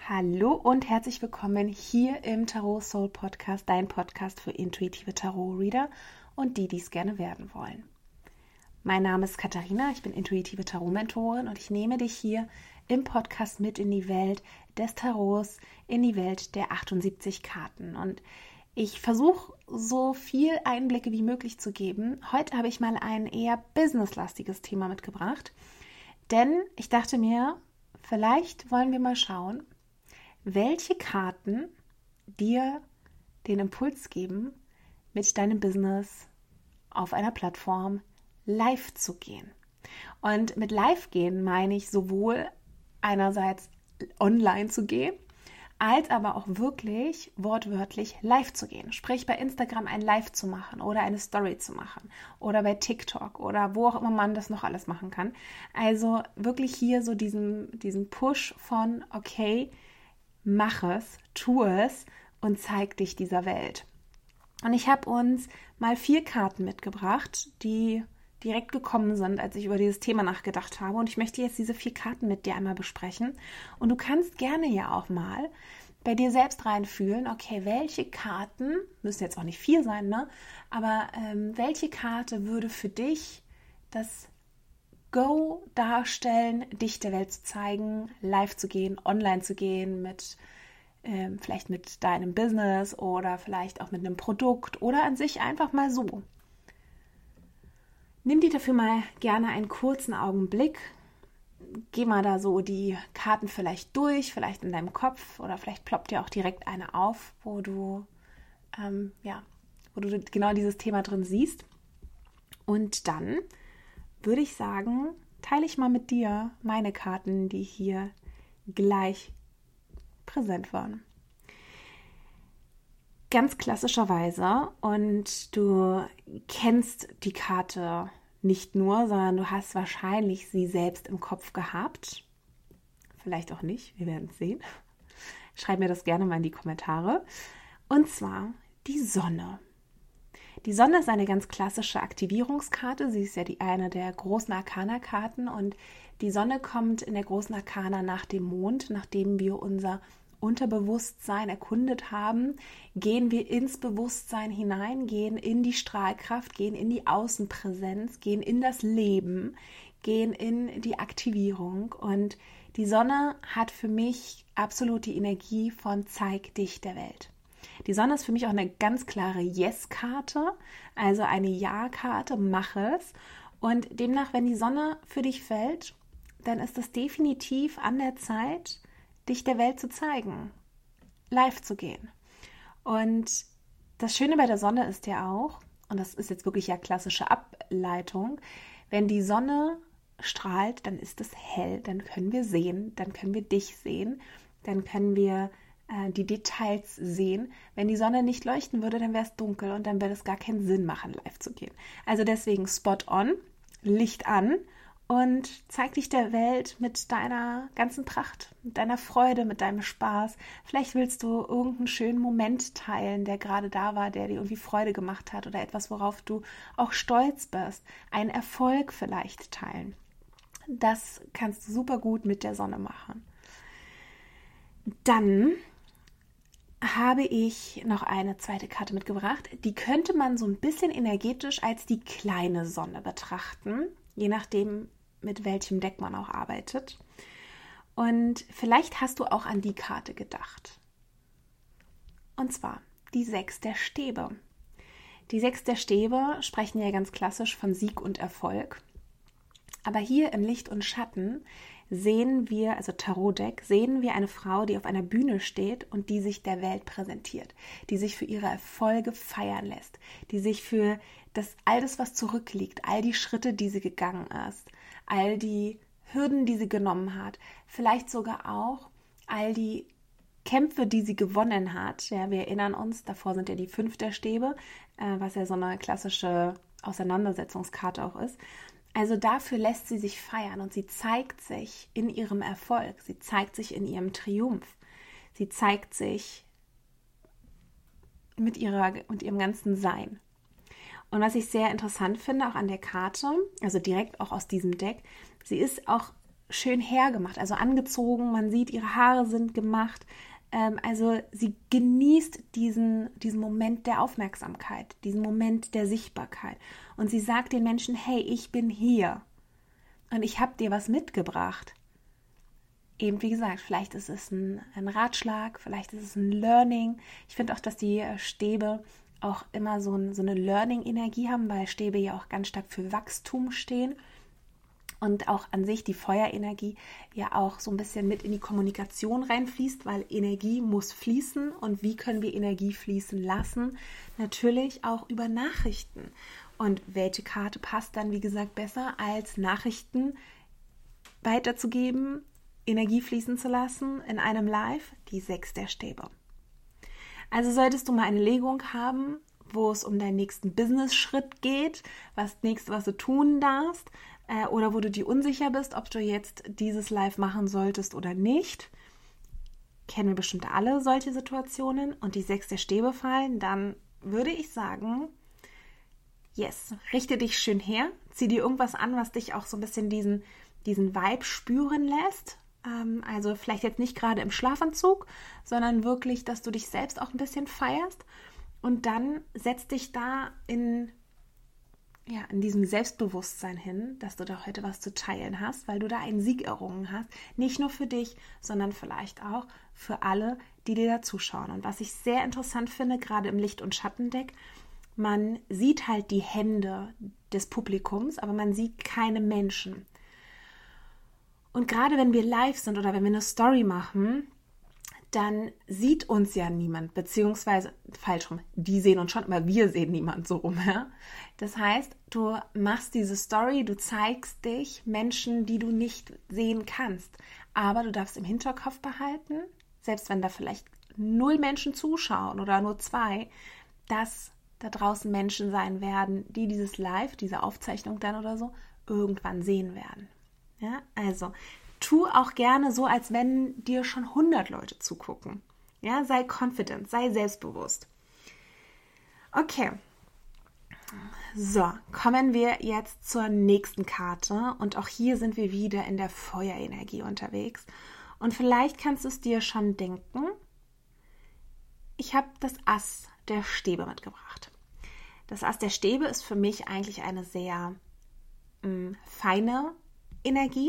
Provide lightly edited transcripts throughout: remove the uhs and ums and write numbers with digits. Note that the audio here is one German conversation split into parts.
Hallo und herzlich willkommen hier im Tarot Soul Podcast, dein Podcast für intuitive Tarot-Reader und die es gerne werden wollen. Mein Name ist Katharina, ich bin intuitive Tarot-Mentorin und ich nehme dich hier im Podcast mit in die Welt des Tarots, in die Welt der 78 Karten. Und ich versuche, so viel Einblicke wie möglich zu geben. Heute habe ich mal ein eher businesslastiges Thema mitgebracht, denn ich dachte mir, vielleicht wollen wir mal schauen, welche Karten dir den Impuls geben, mit deinem Business auf einer Plattform live zu gehen. Und mit live gehen meine ich sowohl einerseits online zu gehen, als aber auch wirklich wortwörtlich live zu gehen. Sprich, bei Instagram ein Live zu machen oder eine Story zu machen oder bei TikTok oder wo auch immer man das noch alles machen kann. Also wirklich hier so diesen Push von, okay, mach es, tu es und zeig dich dieser Welt. Und ich habe uns mal 4 Karten mitgebracht, die direkt gekommen sind, als ich über dieses Thema nachgedacht habe. Und ich möchte jetzt diese 4 Karten mit dir einmal besprechen. Und du kannst gerne ja auch mal bei dir selbst reinfühlen, okay, welche Karten, müssen jetzt auch nicht 4 sein, ne? Aber welche Karte würde für dich das Go darstellen, dich der Welt zu zeigen, live zu gehen, online zu gehen, vielleicht mit deinem Business oder vielleicht auch mit einem Produkt oder an sich einfach mal so. Nimm dir dafür mal gerne einen kurzen Augenblick, geh mal da so die Karten vielleicht durch, vielleicht in deinem Kopf oder vielleicht ploppt dir auch direkt eine auf, wo du genau dieses Thema drin siehst. Und dann würde ich sagen, teile ich mal mit dir meine Karten, die hier gleich präsent waren. Ganz klassischerweise, und du kennst die Karte nicht nur, sondern du hast wahrscheinlich sie selbst im Kopf gehabt. Vielleicht auch nicht, wir werden es sehen. Schreib mir das gerne mal in die Kommentare. Und zwar die Sonne. Die Sonne ist eine ganz klassische Aktivierungskarte. Sie ist ja eine der großen Arkana-Karten und die Sonne kommt in der großen Arkana nach dem Mond. Nachdem wir unser Unterbewusstsein erkundet haben, gehen wir ins Bewusstsein hinein, gehen in die Strahlkraft, gehen in die Außenpräsenz, gehen in das Leben, gehen in die Aktivierung. Und die Sonne hat für mich absolut die Energie von Zeig dich der Welt. Die Sonne ist für mich auch eine ganz klare Yes-Karte, also eine Ja-Karte, mach es. Und demnach, wenn die Sonne für dich fällt, dann ist es definitiv an der Zeit, dich der Welt zu zeigen, live zu gehen. Und das Schöne bei der Sonne ist ja auch, und das ist jetzt wirklich ja klassische Ableitung, wenn die Sonne strahlt, dann ist es hell, dann können wir sehen, dann können wir dich sehen, dann können wir die Details sehen. Wenn die Sonne nicht leuchten würde, dann wäre es dunkel und dann würde es gar keinen Sinn machen, live zu gehen. Also deswegen Spot on, Licht an und zeig dich der Welt mit deiner ganzen Pracht, mit deiner Freude, mit deinem Spaß. Vielleicht willst du irgendeinen schönen Moment teilen, der gerade da war, der dir irgendwie Freude gemacht hat oder etwas, worauf du auch stolz bist. Einen Erfolg vielleicht teilen. Das kannst du super gut mit der Sonne machen. Dann habe ich noch eine zweite Karte mitgebracht. Die könnte man so ein bisschen energetisch als die kleine Sonne betrachten, je nachdem, mit welchem Deck man auch arbeitet. Und vielleicht hast du auch an die Karte gedacht. Und zwar die 6 der Stäbe. Die 6 der Stäbe sprechen ja ganz klassisch von Sieg und Erfolg. Aber hier im Licht und Schatten sehen wir, also Tarot-Deck, sehen wir eine Frau, die auf einer Bühne steht und die sich der Welt präsentiert, die sich für ihre Erfolge feiern lässt, die sich für all das, was zurückliegt, all die Schritte, die sie gegangen ist, all die Hürden, die sie genommen hat, vielleicht sogar auch all die Kämpfe, die sie gewonnen hat. Ja, wir erinnern uns, davor sind ja die 5 der Stäbe, was ja so eine klassische Auseinandersetzungskarte auch ist. Also dafür lässt sie sich feiern und sie zeigt sich in ihrem Erfolg, sie zeigt sich in ihrem Triumph, sie zeigt sich mit ihrem ganzen Sein. Und was ich sehr interessant finde, auch an der Karte, also direkt auch aus diesem Deck, sie ist auch schön hergemacht, also angezogen. Man sieht, ihre Haare sind gemacht. Also sie genießt diesen Moment der Aufmerksamkeit, diesen Moment der Sichtbarkeit. Und sie sagt den Menschen, hey, ich bin hier und ich habe dir was mitgebracht. Eben wie gesagt, vielleicht ist es ein Ratschlag, vielleicht ist es ein Learning. Ich finde auch, dass die Stäbe auch immer so eine Learning-Energie haben, weil Stäbe ja auch ganz stark für Wachstum stehen. Und auch an sich die Feuerenergie ja auch so ein bisschen mit in die Kommunikation reinfließt, weil Energie muss fließen. Und wie können wir Energie fließen lassen? Natürlich auch über Nachrichten. Und welche Karte passt dann, wie gesagt, besser als Nachrichten weiterzugeben, Energie fließen zu lassen in einem Live? Die 6 der Stäbe. Also solltest du mal eine Legung haben, wo es um deinen nächsten Business-Schritt geht, was nächste, was du tun darfst, oder wo du dir unsicher bist, ob du jetzt dieses Live machen solltest oder nicht, kennen wir bestimmt alle solche Situationen und die 6 der Stäbe fallen, dann würde ich sagen, yes, richte dich schön her, zieh dir irgendwas an, was dich auch so ein bisschen diesen Vibe spüren lässt. Also vielleicht jetzt nicht gerade im Schlafanzug, sondern wirklich, dass du dich selbst auch ein bisschen feierst und dann setz dich da in diesem Selbstbewusstsein hin, dass du da heute was zu teilen hast, weil du da einen Sieg errungen hast. Nicht nur für dich, sondern vielleicht auch für alle, die dir da zuschauen. Und was ich sehr interessant finde, gerade im Licht- und Schattendeck, man sieht halt die Hände des Publikums, aber man sieht keine Menschen. Und gerade wenn wir live sind oder wenn wir eine Story machen, dann sieht uns ja niemand, beziehungsweise, falsch rum, die sehen uns schon, aber wir sehen niemand so rum. Ja? Das heißt, du machst diese Story, du zeigst dich Menschen, die du nicht sehen kannst. Aber du darfst im Hinterkopf behalten, selbst wenn da vielleicht 0 Menschen zuschauen oder nur 2, dass da draußen Menschen sein werden, die dieses Live, diese Aufzeichnung dann oder so, irgendwann sehen werden. Ja? Also, tu auch gerne so, als wenn dir schon 100 Leute zugucken. Ja, sei confident, sei selbstbewusst. Okay. So, kommen wir jetzt zur nächsten Karte. Und auch hier sind wir wieder in der Feuerenergie unterwegs. Und vielleicht kannst du es dir schon denken. Ich habe das Ass der Stäbe mitgebracht. Das Ass der Stäbe ist für mich eigentlich eine sehr feine Energie.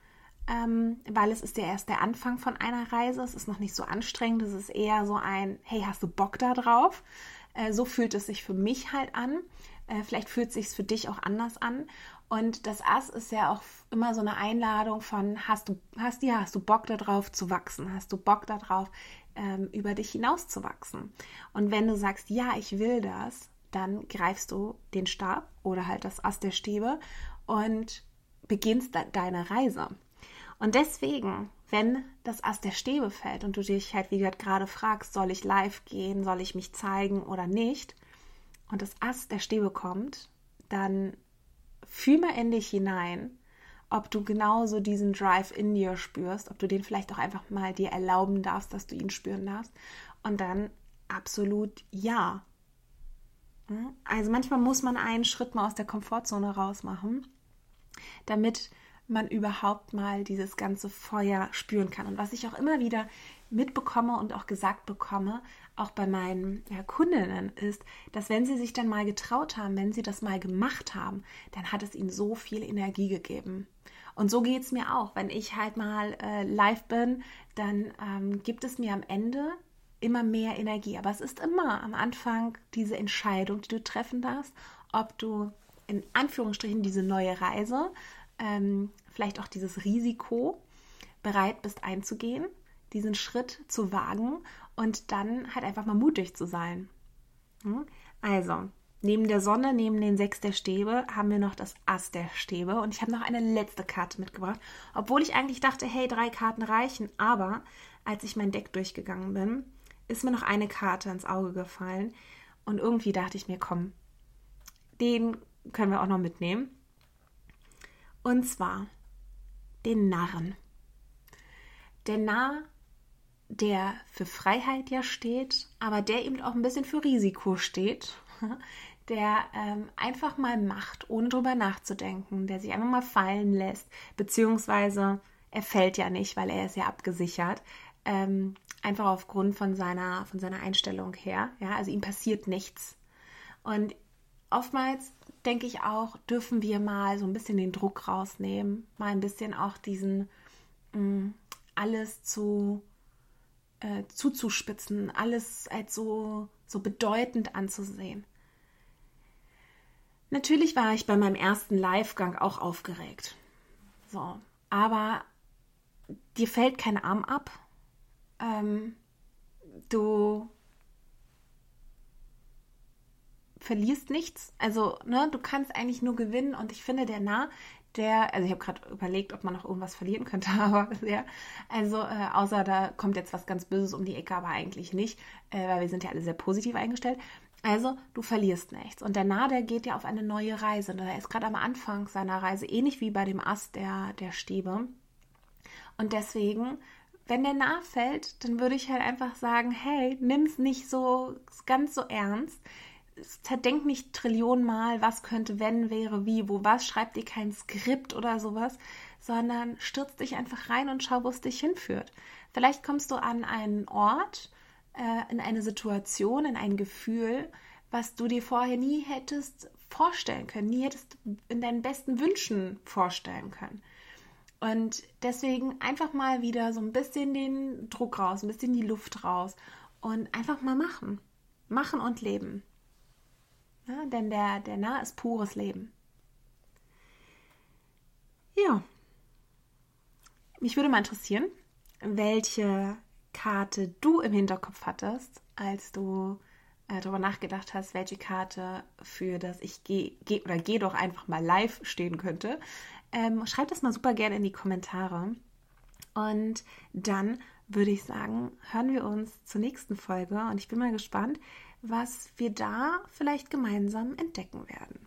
Weil es ist ja erst der Anfang von einer Reise. Es ist noch nicht so anstrengend. Es ist eher so ein, hey, hast du Bock da drauf? So fühlt es sich für mich halt an. Vielleicht fühlt es sich für dich auch anders an. Und das Ass ist ja auch immer so eine Einladung von, hast du Bock da drauf zu wachsen? Hast du Bock da drauf, über dich hinaus zu wachsen? Und wenn du sagst, ja, ich will das, dann greifst du den Stab oder halt das Ass der Stäbe und beginnst deine Reise. Und deswegen, wenn das Ass der Stäbe fällt und du dich halt, wie gesagt, gerade fragst, soll ich live gehen, soll ich mich zeigen oder nicht, und das Ass der Stäbe kommt, dann fühl mal in dich hinein, ob du genauso diesen Drive in dir spürst, ob du den vielleicht auch einfach mal dir erlauben darfst, dass du ihn spüren darfst. Und dann absolut ja. Also manchmal muss man einen Schritt mal aus der Komfortzone raus machen, damit man überhaupt mal dieses ganze Feuer spüren kann. Und was ich auch immer wieder mitbekomme und auch gesagt bekomme, auch bei meinen Kundinnen, ist, dass wenn sie sich dann mal getraut haben, wenn sie das mal gemacht haben, dann hat es ihnen so viel Energie gegeben. Und so geht es mir auch. Wenn ich halt mal live bin, dann gibt es mir am Ende immer mehr Energie. Aber es ist immer am Anfang diese Entscheidung, die du treffen darfst, ob du in Anführungsstrichen diese neue Reise, vielleicht auch dieses Risiko bereit bist einzugehen, diesen Schritt zu wagen und dann halt einfach mal mutig zu sein. Also, neben der Sonne, neben den 6 der Stäbe, haben wir noch das Ass der Stäbe und ich habe noch eine letzte Karte mitgebracht, obwohl ich eigentlich dachte, hey, 3 Karten reichen, aber als ich mein Deck durchgegangen bin, ist mir noch eine Karte ins Auge gefallen und irgendwie dachte ich mir, komm, den können wir auch noch mitnehmen. Und zwar den Narren. Der Narr, der für Freiheit ja steht, aber der eben auch ein bisschen für Risiko steht. der einfach mal macht, ohne drüber nachzudenken, der sich einfach mal fallen lässt, beziehungsweise er fällt ja nicht, weil er ist ja abgesichert, einfach aufgrund von seiner Einstellung her. Ja, also ihm passiert nichts. Und oftmals denke ich auch, dürfen wir mal so ein bisschen den Druck rausnehmen, mal ein bisschen auch diesen alles zuzuspitzen, alles als so bedeutend anzusehen. Natürlich war ich bei meinem ersten Livegang auch aufgeregt. So, aber dir fällt kein Arm ab. Du verlierst nichts. Also, ne, du kannst eigentlich nur gewinnen. Und ich finde, also ich habe gerade überlegt, ob man noch irgendwas verlieren könnte, aber ja, also außer da kommt jetzt was ganz Böses um die Ecke, aber eigentlich nicht, weil wir sind ja alle sehr positiv eingestellt. Also, du verlierst nichts. Und der Narr, der geht ja auf eine neue Reise. Und er ist gerade am Anfang seiner Reise, ähnlich wie bei dem Ast der Stäbe. Und deswegen, wenn der Narr fällt, dann würde ich halt einfach sagen, hey, nimm's nicht so ganz so ernst. Zerdenk nicht Trillionenmal, was könnte, wenn, wäre, wie, wo, was. Schreib dir kein Skript oder sowas, sondern stürz dich einfach rein und schau, wo es dich hinführt. Vielleicht kommst du an einen Ort, in eine Situation, in ein Gefühl, was du dir vorher nie hättest vorstellen können, nie hättest in deinen besten Wünschen vorstellen können. Und deswegen einfach mal wieder so ein bisschen den Druck raus, ein bisschen die Luft raus und einfach mal machen. Machen und leben. Ja, denn der Narr ist pures Leben. Ja, mich würde mal interessieren, welche Karte du im Hinterkopf hattest, als du darüber nachgedacht hast, welche Karte für das Ich geh doch einfach mal live stehen könnte. Schreib das mal super gerne in die Kommentare. Und dann würde ich sagen, hören wir uns zur nächsten Folge. Und ich bin mal gespannt, was wir da vielleicht gemeinsam entdecken werden.